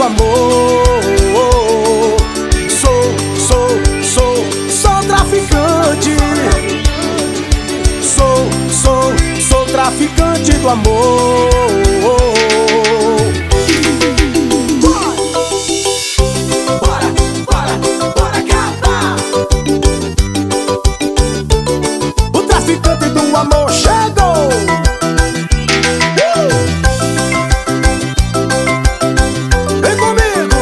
amor. Sou traficante. Sou traficante do amor. Bora cantar. O traficante do amor chegou. Vem comigo.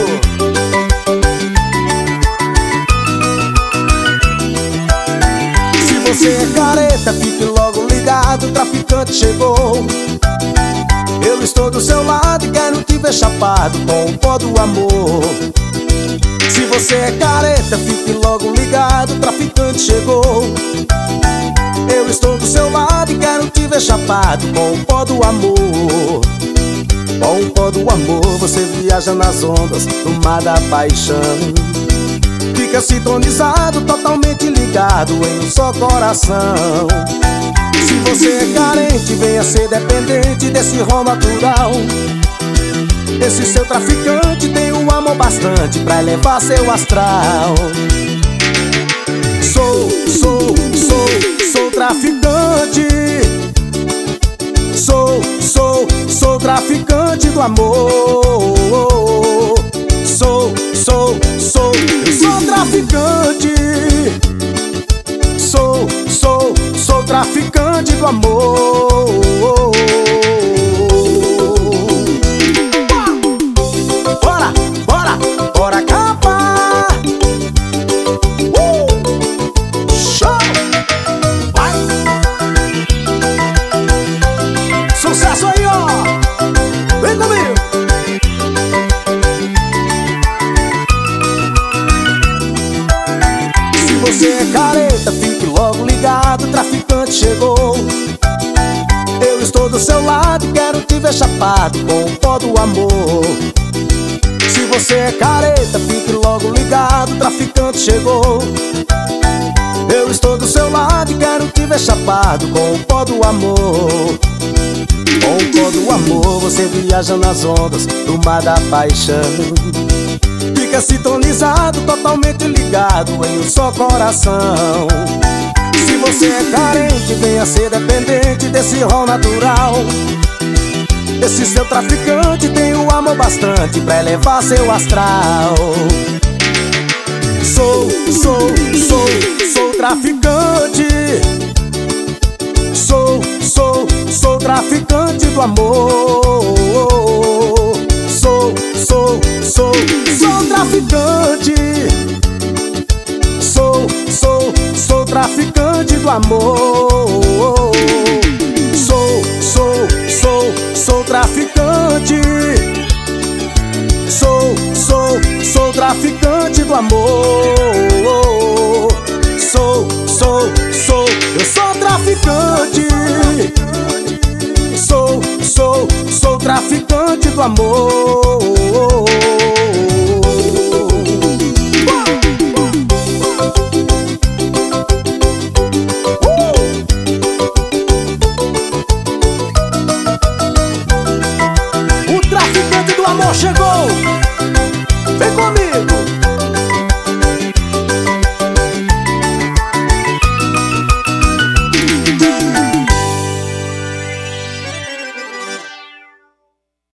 Se você é careta, fique logo ligado, o traficante chegou. Eu estou do seu lado e quero te ver chapado com o pó do amor. Se você é careta, fique logo ligado, o traficante chegou. Eu estou do seu lado e quero te ver chapado com o pó do amor. Com o pó do amor você viaja nas ondas do mar da paixão. Fica sintonizado, totalmente ligado em um só coração. Se você é carente, venha ser dependente desse rol natural. Esse seu traficante tem um amor bastante pra elevar seu astral. Sou traficante. Sou traficante do amor. Eu sou traficante. Sou traficante do amor. Bora acabar. Show! Vai! Sucesso aí, ó! Vem comigo! Se você é careta, fique logo ligado, o traficante chegou. Eu estou do seu lado e quero te ver chapado com o pó do amor. Se você é careta, fique logo ligado, o traficante chegou. Eu estou do seu lado e quero te ver chapado com o pó do amor. Com o pó do amor você viaja nas ondas do mar da paixão. Fica sintonizado, totalmente ligado em um só coração. Se você é carente, venha ser dependente desse rol natural. Esse seu traficante tem um amor bastante pra elevar seu astral. Sou traficante. Sou traficante do amor. Sou traficante. Sou traficante do amor. Sou traficante. Sou traficante do amor. Eu sou traficante. Sou traficante do amor.